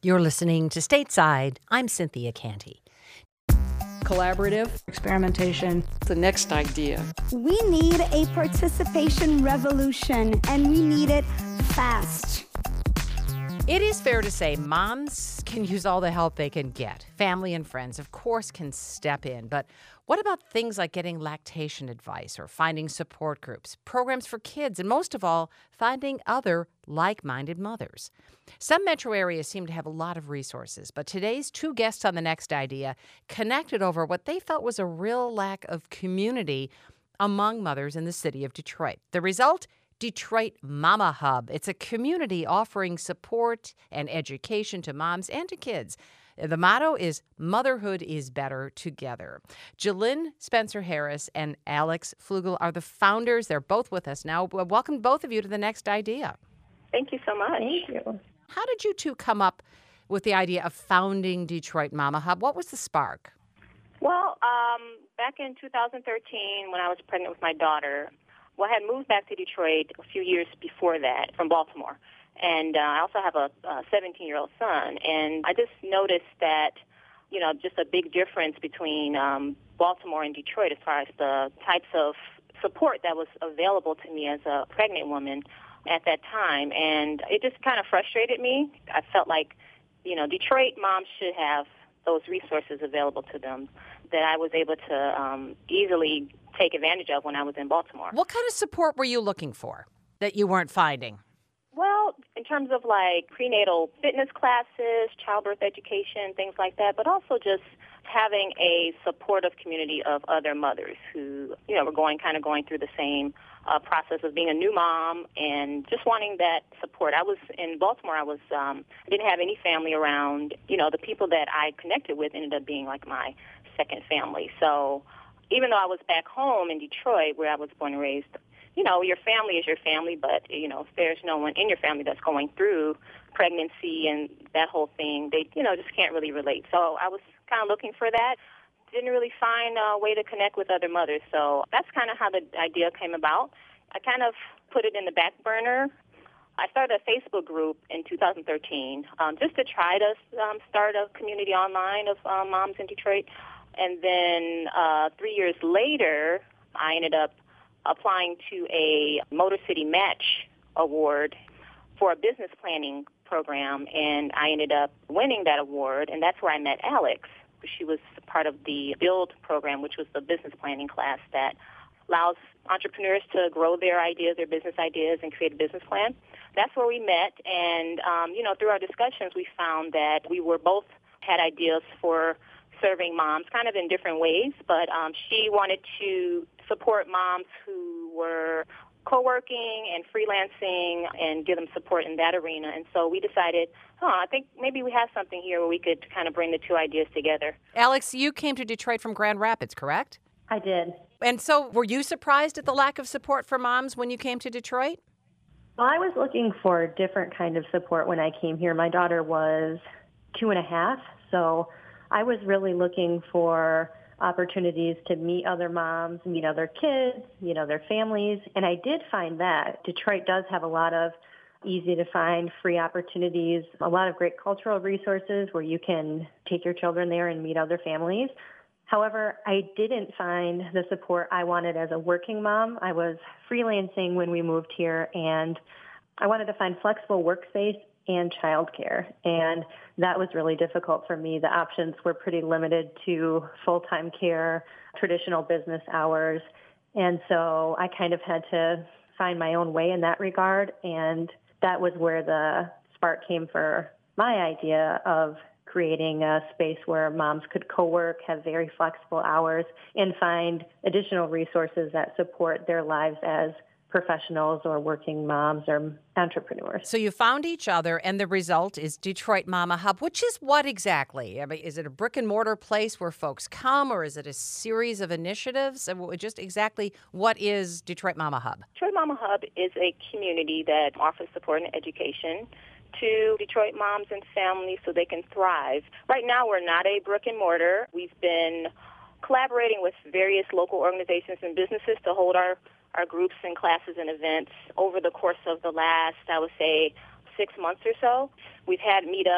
You're listening to Stateside. I'm Cynthia Canty. Collaborative experimentation. The next idea. We need a participation revolution, and we need it fast. It is fair to say moms can use all the help they can get. Family and friends, of course, can step in. But what about things like getting lactation advice or finding support groups, programs for kids, and most of all, finding other like-minded mothers? Some metro areas seem to have a lot of resources, but today's two guests on The Next Idea connected over what they felt was a real lack of community among mothers in the city of Detroit. The result? Detroit Mama Hub. It's a community offering support and education to moms and to kids. The motto is Motherhood is Better Together. Jalynn Spencer-Harris and Alex Flugel are the founders. They're both with us now. Welcome both of you to The Next Idea. Thank you so much. Thank you. How did you two come up with the idea of founding Detroit Mama Hub? What was the spark? Well, back in 2013, when I was pregnant with my daughter, I had moved back to Detroit a few years before that from Baltimore. And I also have a 17-year-old son. And I just noticed that, just a big difference between Baltimore and Detroit as far as the types of support that was available to me as a pregnant woman at that time. And it just kind of frustrated me. I felt like, Detroit moms should have those resources available to them that I was able to easily take advantage of when I was in Baltimore. What kind of support were you looking for that you weren't finding? Well, in terms of like prenatal fitness classes, childbirth education, things like that, but also just having a supportive community of other mothers who, were going through the same process of being a new mom and just wanting that support. I was in Baltimore. I didn't have any family around. The people that I connected with ended up being like my second family. So even though I was back home in Detroit where I was born and raised, your family is your family, but, if there's no one in your family that's going through pregnancy and that whole thing, they, just can't really relate. So I was kind of looking for that. Didn't really find a way to connect with other mothers. So that's kind of how the idea came about. I kind of put it in the back burner. I started a Facebook group in 2013 just to try to start a community online of moms in Detroit. And then 3 years later, I ended up applying to a Motor City Match Award for a business planning program, and I ended up winning that award, and that's where I met Alex. She was part of the BUILD program, which was the business planning class that allows entrepreneurs to grow their ideas, their business ideas, and create a business plan. That's where we met, and, through our discussions, we found that we were both had ideas for serving moms kind of in different ways, but she wanted to support moms who were co-working and freelancing and give them support in that arena. And so we decided, I think maybe we have something here where we could kind of bring the two ideas together. Alex, you came to Detroit from Grand Rapids, correct? I did. And so were you surprised at the lack of support for moms when you came to Detroit? Well, I was looking for a different kind of support when I came here. My daughter was 2.5, so I was really looking for opportunities to meet other moms, meet other kids, their families. And I did find that Detroit does have a lot of easy-to-find free opportunities, a lot of great cultural resources where you can take your children there and meet other families. However, I didn't find the support I wanted as a working mom. I was freelancing when we moved here, and I wanted to find flexible workspace and childcare, and that was really difficult for me. The options were pretty limited to full-time care, traditional business hours, and so I kind of had to find my own way in that regard, and that was where the spark came for my idea of creating a space where moms could co-work, have very flexible hours, and find additional resources that support their lives as professionals or working moms or entrepreneurs. So you found each other, and the result is Detroit Mama Hub, which is what exactly? I mean, is it a brick and mortar place where folks come, or is it a series of initiatives? Just exactly what is Detroit Mama Hub? Detroit Mama Hub is a community that offers support and education to Detroit moms and families so they can thrive. Right now, we're not a brick and mortar. We've been collaborating with various local organizations and businesses to hold our groups and classes and events over the course of the last, I would say, 6 months or so. We've had meetups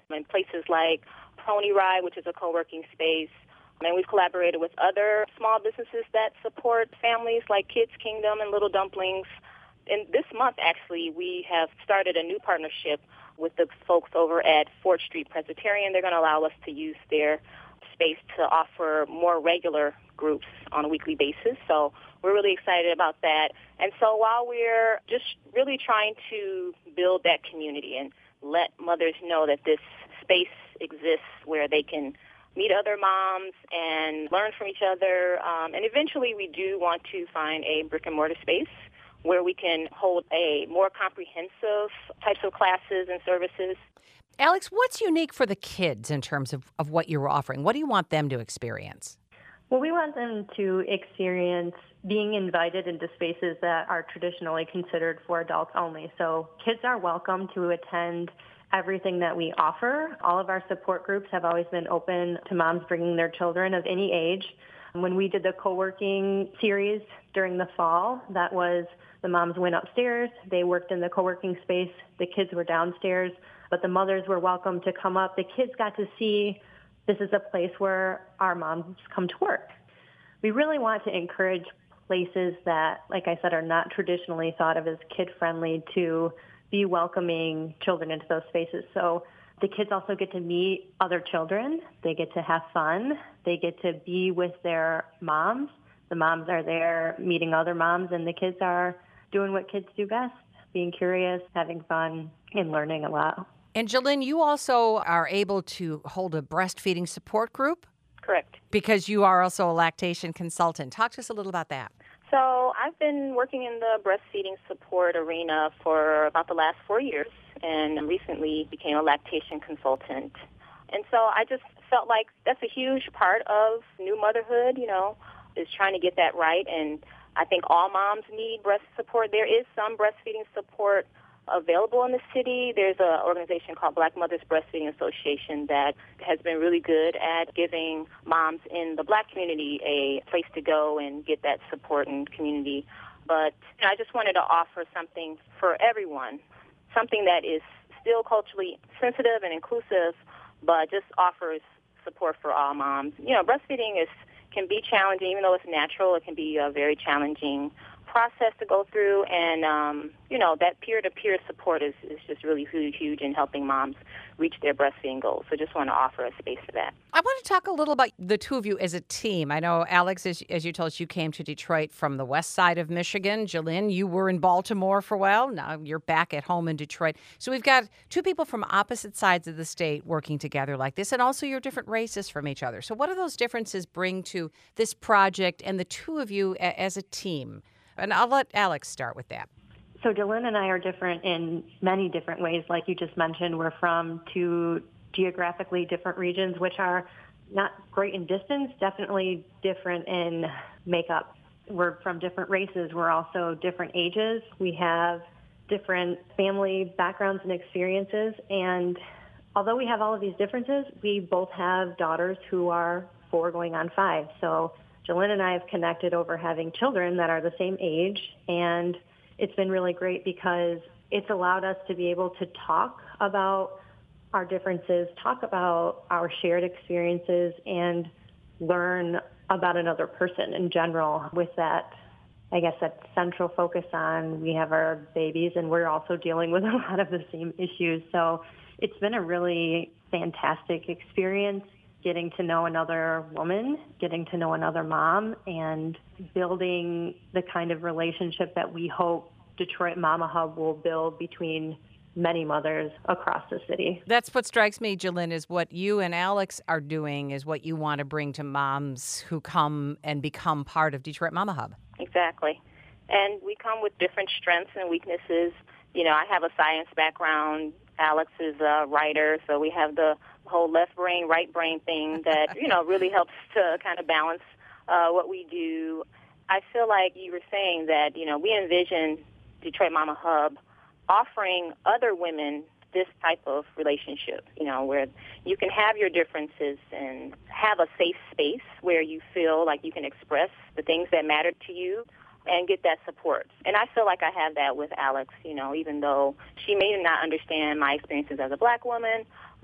in places like Pony Ride, which is a co-working space. And we've collaborated with other small businesses that support families like Kids Kingdom and Little Dumplings. And this month, actually, we have started a new partnership with the folks over at Fort Street Presbyterian. They're going to allow us to use their space to offer more regular groups on a weekly basis. So we're really excited about that. And so while we're just really trying to build that community and let mothers know that this space exists where they can meet other moms and learn from each other. And eventually we do want to find a brick-and-mortar space where we can hold a more comprehensive types of classes and services. Alex, what's unique for the kids in terms of what you're offering? What do you want them to experience? Well, we want them to experience being invited into spaces that are traditionally considered for adults only. So kids are welcome to attend everything that we offer. All of our support groups have always been open to moms bringing their children of any age. When we did the co-working series during the fall, that was the moms went upstairs, they worked in the co-working space, the kids were downstairs, but the mothers were welcome to come up. The kids got to see this is a place where our moms come to work. We really want to encourage places that, like I said, are not traditionally thought of as kid-friendly to be welcoming children into those spaces. So the kids also get to meet other children. They get to have fun. They get to be with their moms. The moms are there meeting other moms, and the kids are doing what kids do best, being curious, having fun, and learning a lot. And Jolynn, you also are able to hold a breastfeeding support group? Correct. Because you are also a lactation consultant. Talk to us a little about that. So I've been working in the breastfeeding support arena for about the last 4 years and recently became a lactation consultant. And so I just felt like that's a huge part of new motherhood, is trying to get that right. And I think all moms need breast support. There is some breastfeeding support available in the city. There's an organization called Black Mothers Breastfeeding Association that has been really good at giving moms in the Black community a place to go and get that support and community. But I just wanted to offer something for everyone, something that is still culturally sensitive and inclusive, but just offers support for all moms. Breastfeeding can be challenging, even though it's natural. It can be a very challenging process to go through, and that peer-to-peer support is just really huge in helping moms reach their breastfeeding goals. So just want to offer a space for that. I want to talk a little about the two of you as a team. I know, Alex, as you told us, you came to Detroit from the west side of Michigan. Jolynn, you were in Baltimore for a while. Now you're back at home in Detroit. So we've got two people from opposite sides of the state working together like this, and also you're different races from each other. So what do those differences bring to this project and the two of you as a team? And I'll let Alex start with that. So Jolynn and I are different in many different ways. Like you just mentioned, we're from two geographically different regions, which are not great in distance, definitely different in makeup. We're from different races. We're also different ages. We have different family backgrounds and experiences. And although we have all of these differences, we both have daughters who are 4 going on 5. So Jolynn and I have connected over having children that are the same age, and it's been really great because it's allowed us to be able to talk about our differences, talk about our shared experiences, and learn about another person in general with that, I guess, that central focus on we have our babies and we're also dealing with a lot of the same issues. So it's been a really fantastic experience, getting to know another woman, getting to know another mom, and building the kind of relationship that we hope Detroit Mama Hub will build between many mothers across the city. That's what strikes me, Jolynn, is what you and Alex are doing is what you want to bring to moms who come and become part of Detroit Mama Hub. Exactly. And we come with different strengths and weaknesses. I have a science background. Alex is a writer, so we have the whole left brain, right brain thing that, really helps to kind of balance what we do. I feel like you were saying that, we envision Detroit Mama Hub offering other women this type of relationship, where you can have your differences and have a safe space where you feel like you can express the things that matter to you and get that support. And I feel like I have that with Alex, even though she may not understand my experiences as a Black woman,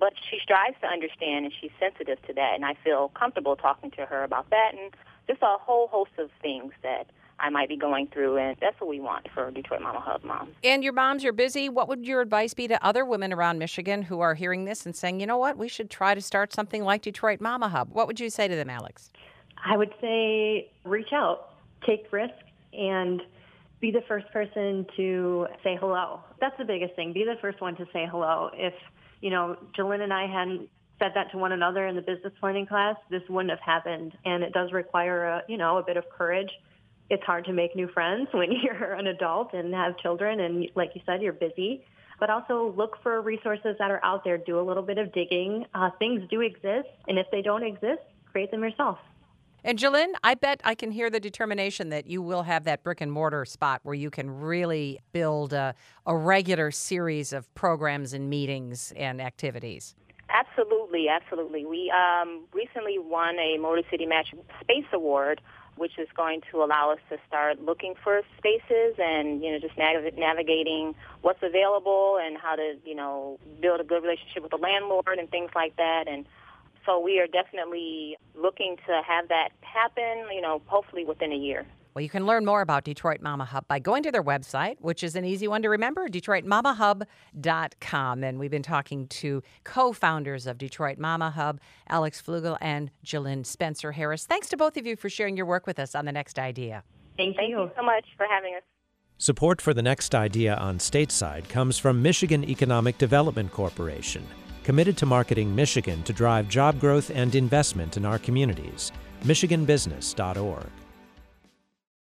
But she strives to understand, and she's sensitive to that, and I feel comfortable talking to her about that and just a whole host of things that I might be going through, and that's what we want for Detroit Mama Hub moms. And your moms, you're busy. What would your advice be to other women around Michigan who are hearing this and saying, you know what, we should try to start something like Detroit Mama Hub? What would you say to them, Alex? I would say reach out, take risks, and be the first person to say hello. That's the biggest thing. Be the first one to say hello. If, Jalen and I hadn't said that to one another in the business planning class, this wouldn't have happened. And it does require a bit of courage. It's hard to make new friends when you're an adult and have children, and like you said, you're busy. But also look for resources that are out there. Do a little bit of digging. Things do exist, and if they don't exist, create them yourself. And Jalen, I bet I can hear the determination that you will have that brick and mortar spot where you can really build a regular series of programs and meetings and activities. Absolutely, absolutely. We recently won a Motor City Match Space Award, which is going to allow us to start looking for spaces and, just navigating what's available and how to, build a good relationship with the landlord and things like that. And so we are definitely looking to have that happen, hopefully within a year. Well, you can learn more about Detroit Mama Hub by going to their website, which is an easy one to remember, DetroitMamaHub.com. And we've been talking to co-founders of Detroit Mama Hub, Alex Flugel and Jalen Spencer Harris. Thanks to both of you for sharing your work with us on The Next Idea. Thank you so much for having us. Support for The Next Idea on Stateside comes from Michigan Economic Development Corporation, committed to marketing Michigan to drive job growth and investment in our communities. MichiganBusiness.org.